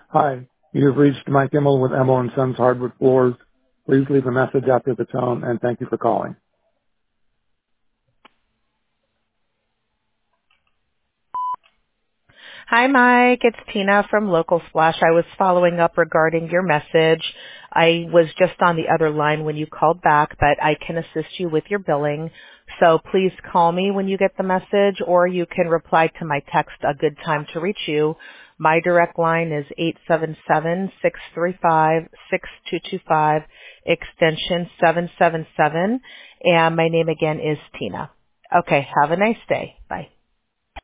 Hi, you have reached Mike Immel with Immel and Sons Hardwood Floors. Please leave a message after the tone, and thank you for calling. Hi, Mike. It's Tina from Local Splash. I was following up regarding your message. I was just on the other line when you called back, but I can assist you with your billing. So please call me when you get the message, or you can reply to my text, a good time to reach you. My direct line is 877-635-6225, extension 777, and my name again is Tina. Okay, have a nice day. Bye.